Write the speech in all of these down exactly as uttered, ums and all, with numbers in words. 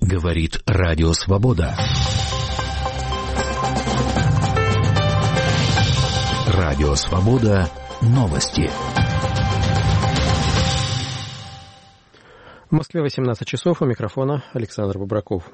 Говорит Радио Свобода. Радио Свобода. Новости. В Москве восемнадцать часов. У микрофона Александр Бобраков.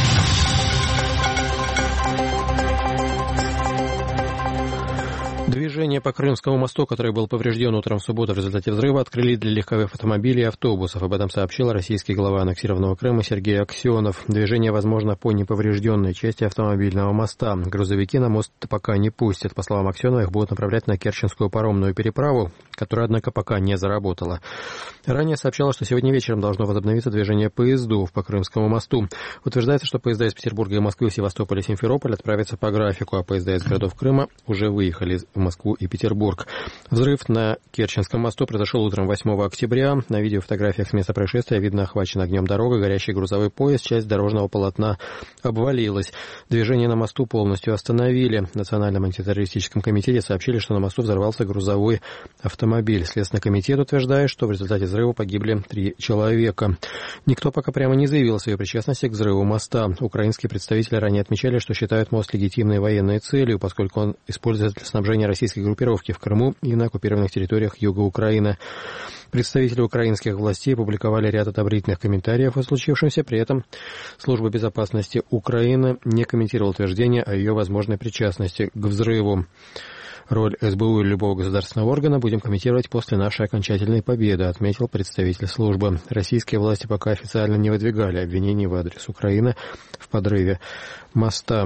Движение по Крымскому мосту, который был поврежден утром в субботу в результате взрыва, открыли для легковых автомобилей и автобусов. Об этом сообщил российский глава аннексированного Крыма Сергей Аксенов. Движение возможно по неповрежденной части автомобильного моста. Грузовики на мост пока не пустят. По словам Аксенова, их будут направлять на Керченскую паромную переправу, которая, однако, пока не заработала. Ранее сообщалось, что сегодня вечером должно возобновиться движение поездов по Крымскому мосту. Утверждается, что поезда из Петербурга и Москвы, Севастополя и Симферополя отправятся по графику, а поезда из городов Крыма уже выехали в Москву и Петербург. Взрыв на Керченском мосту произошел утром восьмого октября. На видео фотографиях с места происшествия видно охвачена огнем дорога, горящий грузовой поезд, часть дорожного полотна обвалилась. Движение на мосту полностью остановили. В Национальном антитеррористическом комитете сообщили, что на мосту взорвался грузовой автомобиль. Следственный комитет утверждает, что в результате взрыва погибли три человека. Никто пока прямо не заявил о своей причастности к взрыву моста. Украинские представители ранее отмечали, что считают мост легитимной военной целью, поскольку он используется для снабжения российской группировки в Крыму и на оккупированных территориях юга Украины. Представители украинских властей публиковали ряд одобрительных комментариев о случившемся. При этом Служба безопасности Украины не комментировала утверждение о ее возможной причастности к взрыву. Роль эс бэ у или любого государственного органа будем комментировать после нашей окончательной победы, отметил представитель службы. Российские власти пока официально не выдвигали обвинений в адрес Украины в подрыве моста.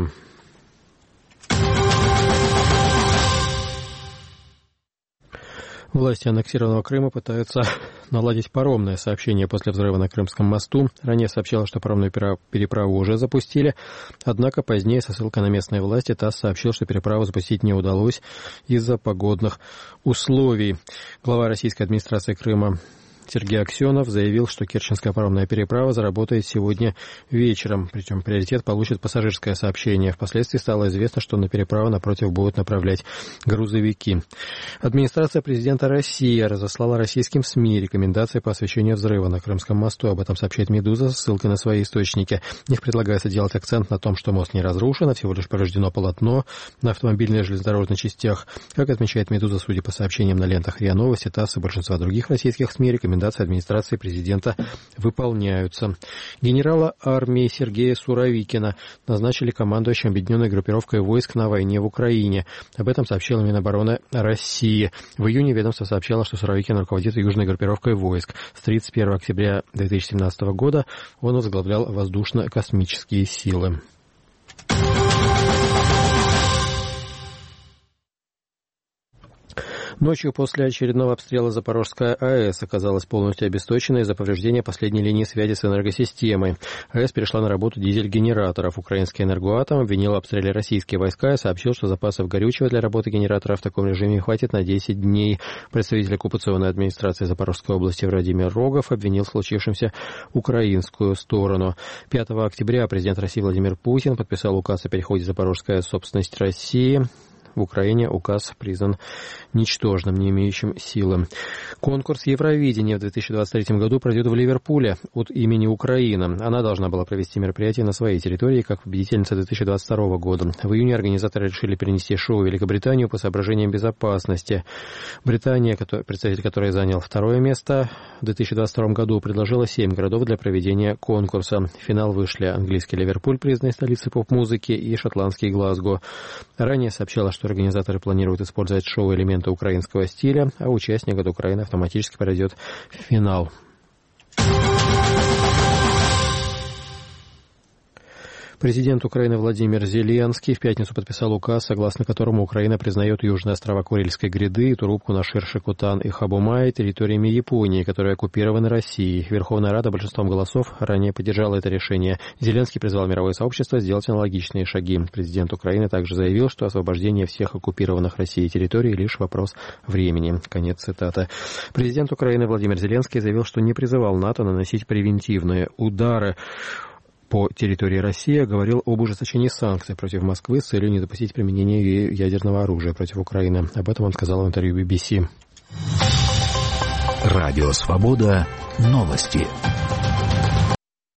Власти аннексированного Крыма пытаются наладить паромное сообщение после взрыва на Крымском мосту. Ранее сообщалось, что паромную переправу уже запустили. Однако позднее, со ссылкой на местные власти, ТАСС сообщил, что переправу запустить не удалось из-за погодных условий. Глава российской администрации Крыма Сергей Аксенов заявил, что Керченская паромная переправа заработает сегодня вечером. Причем приоритет получит пассажирское сообщение. Впоследствии стало известно, что на переправу напротив будут направлять грузовики. Администрация президента России разослала российским СМИ рекомендации по освещению взрыва на Крымском мосту. Об этом сообщает «Медуза» с ссылкой на свои источники. В них предлагается делать акцент на том, что мост не разрушен, а всего лишь повреждено полотно на автомобильной и железнодорожных частях. Как отмечает «Медуза», судя по сообщениям на лентах РИА Новости, ТАСС и большинства других российских СМИ, рекомендации администрации президента выполняются. Генерала армии Сергея Суровикина назначили командующим объединенной группировкой войск на войне в Украине. Об этом сообщила Минобороны России. В июне ведомство сообщало, что Суровикин руководит южной группировкой войск. С тридцать первого октября две тысячи семнадцатого года он возглавлял воздушно-космические силы. Ночью после очередного обстрела Запорожская АЭС оказалась полностью обесточена из-за повреждения последней линии связи с энергосистемой. АЭС перешла на работу дизель-генераторов. Украинский «Энергоатом» обвинил в обстреле российские войска и сообщил, что запасов горючего для работы генератора в таком режиме хватит на десять дней. Представитель оккупационной администрации Запорожской области Владимир Рогов обвинил в случившемся украинскую сторону. пятого октября президент России Владимир Путин подписал указ о переходе Запорожской АЭС в собственность России. В Украине указ признан ничтожным, не имеющим силы. Конкурс Евровидения в две тысячи двадцать третьем году пройдет в Ливерпуле от имени Украины. Она должна была провести мероприятие на своей территории как победительница две тысячи двадцать второго года. В июне организаторы решили перенести шоу в Великобританию по соображениям безопасности. Британия, представитель которой занял второе место в две тысячи двадцать втором году, предложила семь городов для проведения конкурса. В финал вышли английский Ливерпуль, признанной столицей поп-музыки, и шотландский Глазго. Ранее сообщалось, что организаторы планируют использовать шоу-элементы украинского стиля, а участник от Украины автоматически пройдет в финал. Президент Украины Владимир Зеленский в пятницу подписал указ, согласно которому Украина признает южные острова Курильской гряды, Турубку, Нашир, Кутан и Хабумай территориями Японии, которые оккупированы Россией. Верховная Рада большинством голосов ранее поддержала это решение. Зеленский призвал мировое сообщество сделать аналогичные шаги. Президент Украины также заявил, что освобождение всех оккупированных Россией территорий лишь вопрос времени. Конец цитаты. Президент Украины Владимир Зеленский заявил, что не призывал НАТО наносить превентивные удары по территории России, говорил об ужесточении санкций против Москвы с целью не допустить применения ядерного оружия против Украины. Об этом он сказал в интервью би би си. Радио Свобода. Новости.